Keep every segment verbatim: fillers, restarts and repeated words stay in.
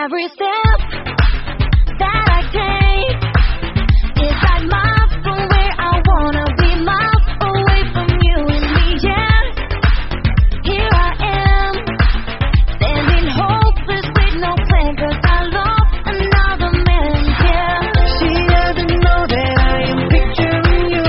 Every step that I take is like miles from where I wanna be, miles away from you and me. Yeah, here I am, standing hopeless with no plan, 'cause I lost another man. Yeah, she doesn't know that I am picturing you.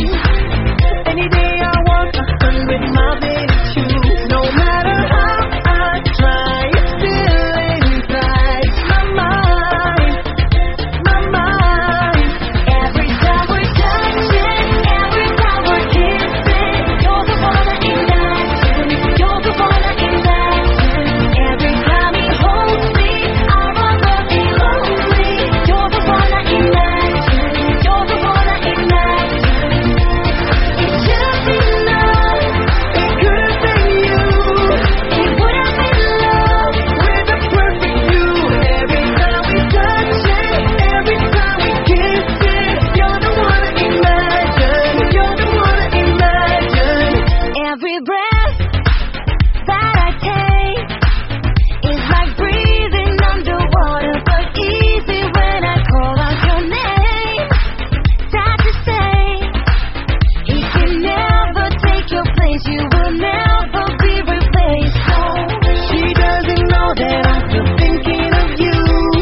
Any day I walk a hundred miles into you. No matter how I try, it's still inside my mind, my mind. every time we're touching, every time we're kissing, you're the one I imagine, you're the one I imagine. Every time he holds me, I wanna be lonely. You're the one I imagine, you're the one I imagine. It's just enough, It could have been you it would have been love. with a perfect you. Every time we touch it, every time we kiss it, you're the one I imagine, you're the one I imagine. Every breath that I take is like breathing underwater, but easy when I call out your name. Sad to say, he can never take your place. You will never be replaced. No, She doesn't know that I'm still thinking of you.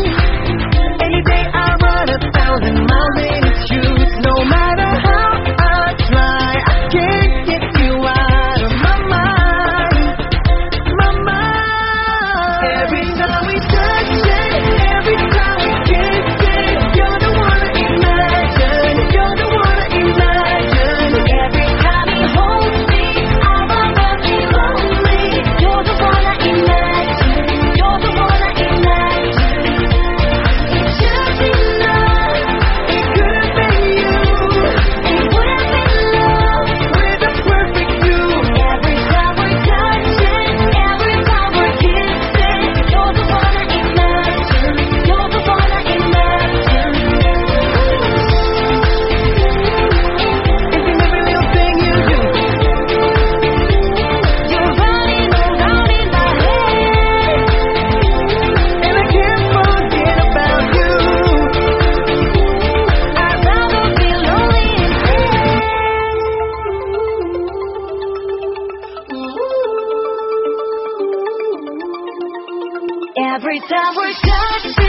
Any day I run a thousand miles in its shoes. No matter how I try, I can't get you out of my mind, my mind. Every time we touch it, every time we kiss it, you're the one I imagine, you're the one I imagine. every time he holds me, I wanna be lonely. You're the one I imagine, you're the one I imagine. It's just enough, It could have been you it would have been love. with a perfect you. Every time we're touching, every time we're kissing, you're the one I imagine, you're the one I imagine. It's in every little thing you do. You're running around in my head. And I can't forget about you. I'd rather be lonely instead. Every time we're touching,